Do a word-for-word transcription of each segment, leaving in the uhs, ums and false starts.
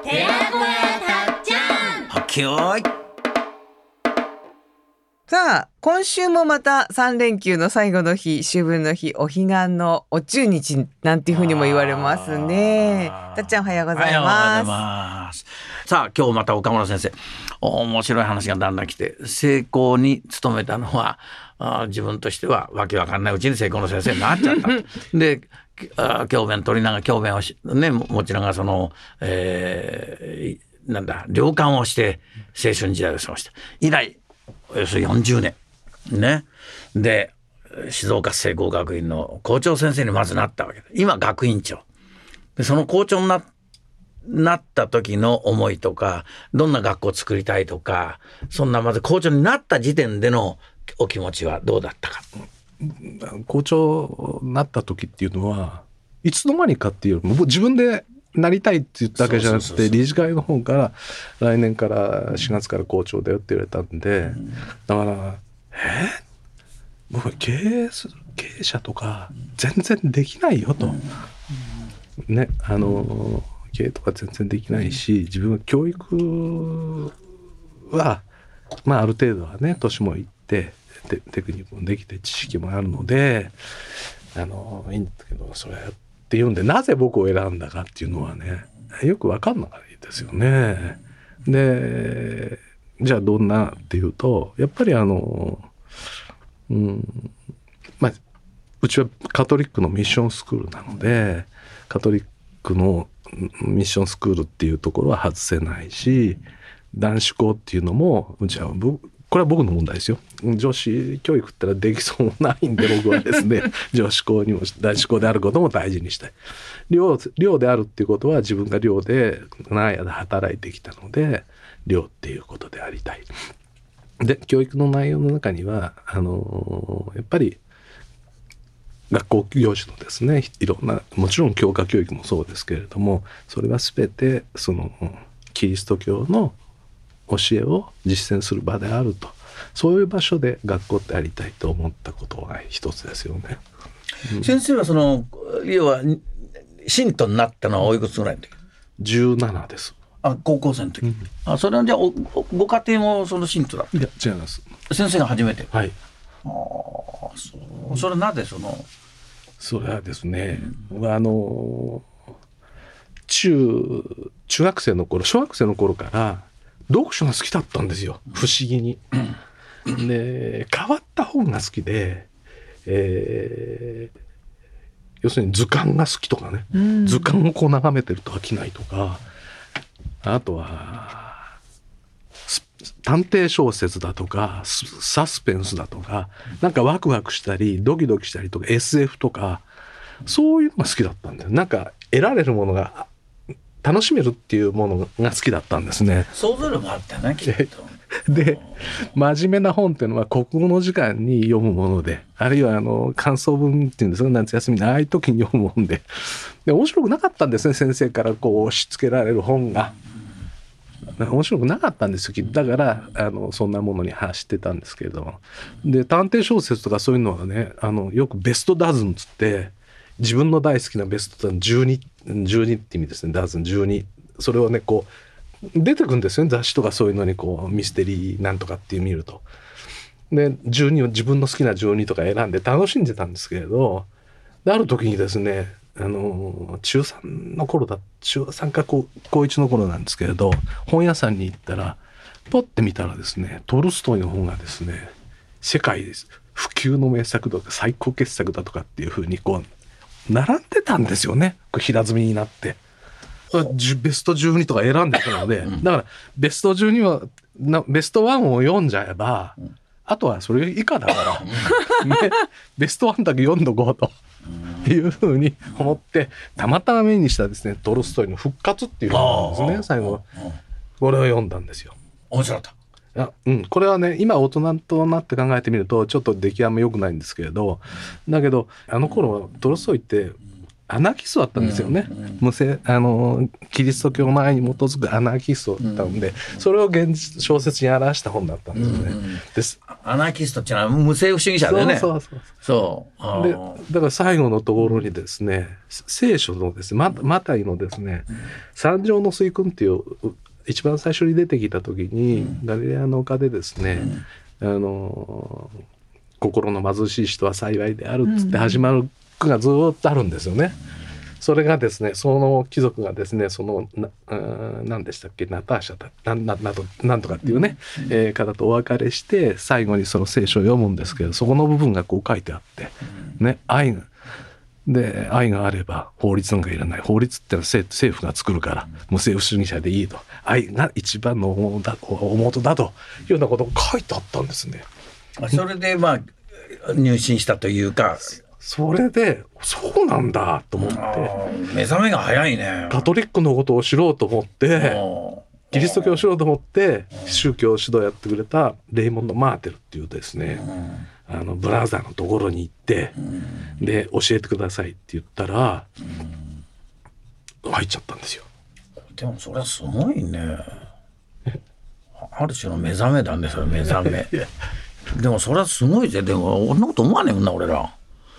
寺子屋たっちゃん。 はっけよーい。 さあ今週もまたさん連休の最後の日、秋分の日、お彼岸のお中日なんていうふうにも言われますね。たっちゃんおはようございます。 おはようございます。さあ今日また岡村先生、面白い話がだんだん来て、成功に努めたのはあ自分としてはわけわかんないうちに成功の先生になっちゃったであ教鞭取りながら教鞭をし、ね、持ちながらその、えー、なんだ領官をして青春時代を過ごした以来およそよんじゅうねんね。で静岡市聖光学院の校長先生にまずなったわけで、今学院長で、その校長に な, なった時の思いとか、どんな学校を作りたいとか、そんなまず校長になった時点でのお気持ちはどうだったか。 校長になった時っていうのはいつの間にかっていうよりも自分でなりたいって言っただけじゃなくて、理事会の方から来年からしがつから校長だよって言われたんで、うん、だからえ僕は経営する経営者とか全然できないよと、うん、ね、あの経営とか全然できないし、自分は教育はまあある程度はね年もいってテ, テクニックもできて知識もあるのであのいいんだけど、それっていうんでなぜ僕を選んだかっていうのはねよく分かんないですよね。でじゃあどんなっていうと、やっぱりあの、うんまあ、うちはカトリックのミッションスクールなので、カトリックのミッションスクールっていうところは外せないし、男子校っていうのもうちはこれは僕の問題ですよ。女子教育ってのはできそうもないんで僕はですね女子校にも男子校であることも大事にしたい。寮、寮であるっていうことは自分が寮で長い間働いてきたので寮っていうことでありたい。で教育の内容の中にはあのー、やっぱり学校行事のですねいろんな、もちろん教科教育もそうですけれども、それは全てそのキリスト教の教えを実践する場であると、そういう場所で学校ってありたいと思ったことが一つですよね、 うん、先生はその要は信徒になったのはおいくつぐらいの時？ じゅうななです。 あ、高校生の時、うん、あ、それはじゃあおおご家庭もその信徒だった？ いや違います。 先生が初めて？ はい。 あ、そう、それはなぜそのそれはですね、うん、あの中中学生の頃小学生の頃から読書が好きだったんですよ、不思議に。で変わった本が好きで、えー、要するに図鑑が好きとかね、うん、図鑑をこう眺めてると飽きないとか、あとは探偵小説だとかサスペンスだとか、なんかワクワクしたりドキドキしたりとか エスエフ とかそういうのが好きだったんだよ。なんか得られるものが楽しめるっていうものが好きだったんですね。 想像力があったねきっと。 で真面目な本っていうのは国語の時間に読むもので、あるいはあの感想文っていうんですか、夏休みのああいう時に読む本で、で面白くなかったんですね、先生からこう押し付けられる本が面白くなかったんですよ。だからあのそんなものに走ってたんですけれども、で探偵小説とかそういうのはね、あのよくベストダズンつって自分の大好きなベストダズンじゅうに、じゅうにって意味ですね、ダズンじゅうに、それをねこう出てくるんですよね、雑誌とかそういうのにこうミステリーなんとかっていう見ると。でじゅうにを自分の好きなじゅうにとか選んで楽しんでたんですけれど、である時にですね、あの中さんの頃だ中さんか高いちの頃なんですけれど、本屋さんに行ったらポッて見たらですね、トルストイの本がですね、世界です不朽の名作とか最高傑作だとかっていう風にこう並んでたんですよね、これ平積みになって。ベストじゅうにとか選んでたので、うん、だからベストじゅうにはベストワンを読んじゃえば、うん、あとはそれ以下だから、ね、ベストワンだけ読んどこうというふうに思って、たまたま目にしたですねトルストイの復活っていう本なんですね。最後これを読んだんですよ。 面白かった。 いや、うん、これはね今大人となって考えてみるとちょっと出来あんま良くないんですけれど、だけどあの頃トルストイってアナキストだったんですよね、うんうん、無性あのキリスト教の愛に基づくアナキストだったんで、うんうん、それを現実小説に表した本だったんですよね、うんうん、ですアナキストっていうのは無政府主義者だよね。 そうそうそうそうあでーだから最後のところにですね、聖書のですね、ママタイのですね、三条の水訓っていう一番最初に出てきた時に、ガリレアの丘でですね、あの心の貧しい人は幸いであるっつって始まる句がずっとあるんですよね。それがですね、その貴族がですね、そのな何でしたっけ、ナターシャだなんななどなんとかっていうね、えー方とお別れして最後にその聖書を読むんですけど、そこの部分がこう書いてあってね、愛がで愛があれば法律なんかいらない、法律ってのは政政府が作るから無政府主義者でいいと、愛が一番の大元だ大元だというようなことが書いてあったんですね。 それでまあ入信したというか、 それでそうなんだと思ってあー目覚めが早いね。 カトリックのことを知ろうと思っておキリスト教を知ろうと思って宗教指導やってくれたレイモンド・マーテルっていうですね、あのブラザーのところに行ってで教えてくださいって言ったら入っちゃったんですよ。 でもそれはすごいね。ある種の目覚めだね、それ目覚め。でもそれはすごいぜ。でも俺のこと思わねえもんな俺ら。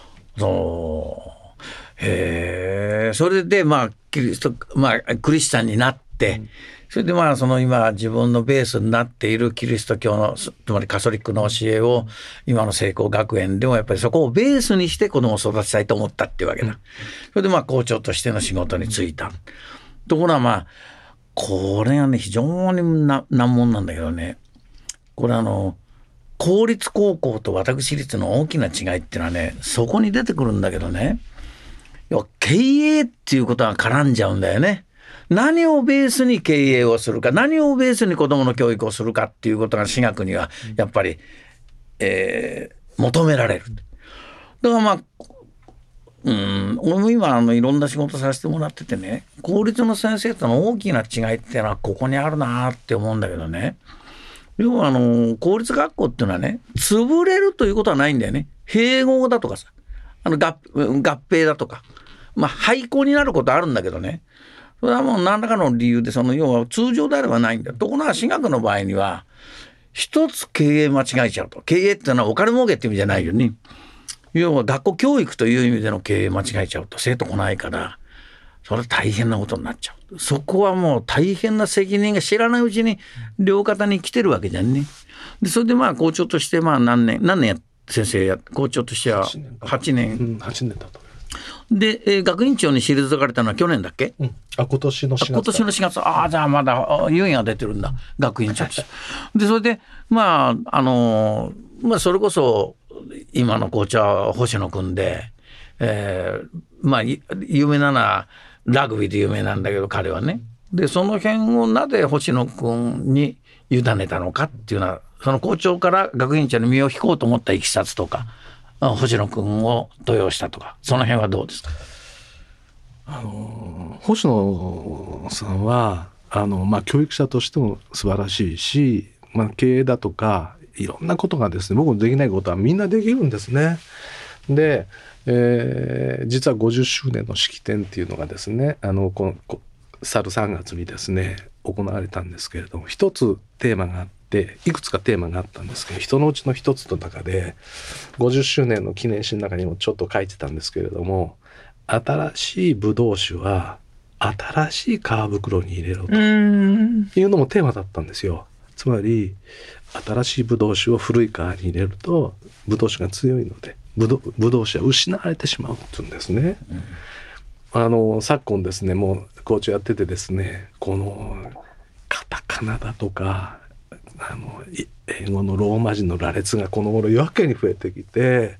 そうへえ。それでまあキリストまあクリスチャンになって、それでまあその今自分のベースになっているキリスト教のつまりカトリックの教えを今の聖光学園でもやっぱりそこをベースにして子供を育てたいと思ったっていうわけだ。それでまあ校長としての仕事に就いた。ところがまあこれがね非常にな難問なんだけどね、これあの公立高校と私立の大きな違いっていうのはねそこに出てくるんだけどね、要は経営っていうことが絡んじゃうんだよね。何をベースに経営をするか、何をベースに子どもの教育をするかっていうことが私学にはやっぱり、えー、求められる。だからまあうん俺も今あのいろんな仕事させてもらっててね、公立の先生との大きな違いっていうのはここにあるなって思うんだけどね、要はあの公立学校っていうのはね潰れるということはないんだよね。併合だとかさあの 合, 合併だとかまあ廃校になることあるんだけどね、それはもう何らかの理由でその要は通常であればないんだ。ところが私学の場合には一つ経営間違えちゃうと、経営っていうのはお金儲けって意味じゃないよね。要は学校教育という意味での経営間違えちゃうと生徒来ないからそれは大変なことになっちゃう。そこはもう大変な責任が知らないうちに両肩に来てるわけじゃんね。でそれでまあ校長としてまあ何年何年や先生や校長としてははちねん、 うん、はちねんだと。 で、えー、学院長に退かれたのは去年だっけ、 うん、あ今年のしがつ。 今年のしがつ。ああじゃあまだ猶予が出てるんだ学院長としてでそれでまああのー、まあそれこそ今の校長は星野君で、えー、まあ有名なのはラグビーで有名なんだけど彼はね、でその辺をなぜ星野君に委ねたのかっていうのはその校長から学院長に身を引こうと思ったいきさつとか星野君を登用したとかその辺はどうですか。 あの星野さんはあの、まあ、教育者としても素晴らしいし、まあ、経営だとかいろんなことがですね僕のできないことはみんなできるんですね。で、えー、実はごじゅっしゅうねんの式典っていうのがですねあのこのこ去るさんがつにですね行われたんですけれども、一つテーマがあっていくつかテーマがあったんですけど、人のうちの一つの中でごじゅっしゅうねんの記念誌の中にもちょっと書いてたんですけれども、新しいブドウ酒は新しい皮袋に入れろというのもテーマだったんですよ。つまり新しいブドウ酒を古い皮に入れるとブドウ酒が強いのでブドウ、ブドウ酒は失われてしまうっていうんですね、うん、あの昨今ですねもう校長やっててですねこのカタカナだとかあの英語のローマ字の羅列がこの頃やけに増えてきて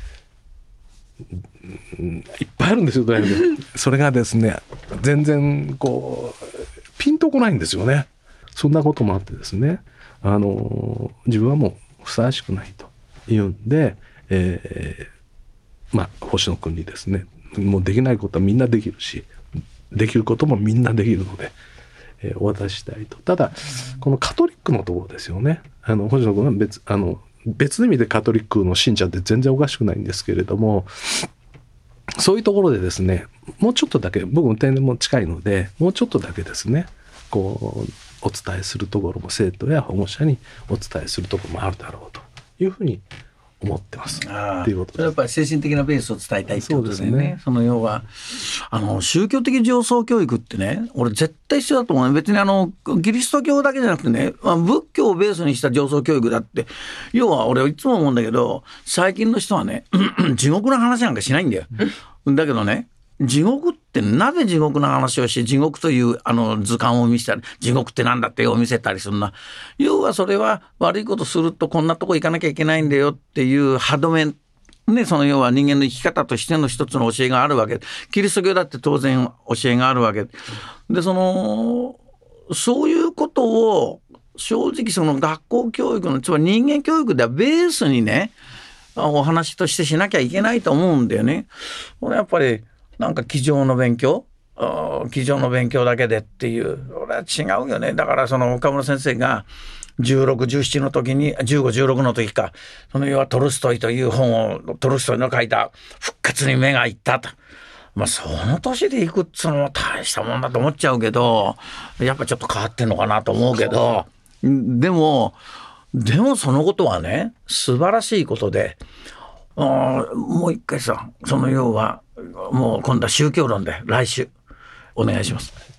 いっぱいあるんですよ。それがですね全然こうピンとこないんですよね。そんなこともあってですねあの自分はもうふさわしくないというんで、えー、まあ星野君にですねもうできないことはみんなできるしできることもみんなできるので、えー、お渡ししたいと。ただこのカトリックのところですよね。あの星野君は別あの別の意味でカトリックの信者って全然おかしくないんですけれども、そういうところでですねもうちょっとだけ僕の定年も近いのでもうちょっとだけですねこうお伝えするところも生徒や保護者にお伝えするところもあるだろうというふうに思ってますあっていうことです。 やっぱり精神的なベースを伝えたいってことですね。 そうですね。 その要はあの宗教的上層教育ってね、俺絶対必要だと思うね。別にあのキリスト教だけじゃなくてね、まあ、仏教をベースにした上層教育だって、要は俺いつも思うんだけど、最近の人はね地獄の話なんかしないんだよ。だけどね、地獄ってなぜ地獄の話をして地獄というあの図鑑を見せたり、地獄ってなんだって絵を見せたりするな。要はそれは悪いことするとこんなとこ行かなきゃいけないんだよっていう歯止めね、その要は人間の生き方としての一つの教えがあるわけ。キリスト教だって当然教えがあるわけで、そのそういうことを正直その学校教育のつまり人間教育ではベースにねお話としてしなきゃいけないと思うんだよね。これやっぱりなんか机上の勉強机上の勉強だけでっていう俺は違うよね。だからその岡村先生がじゅうろく、じゅうななの時にじゅうご、じゅうろくの時か、その要はトルストイという本をトルストイの書いた復活に目がいったと。まあその年でいくっつうのも大したもんだと思っちゃうけど、やっぱちょっと変わってんのかなと思うけど、でもでもそのことはね素晴らしいことで、あもう一回さ、その要はもう今度は宗教論で来週お願いします。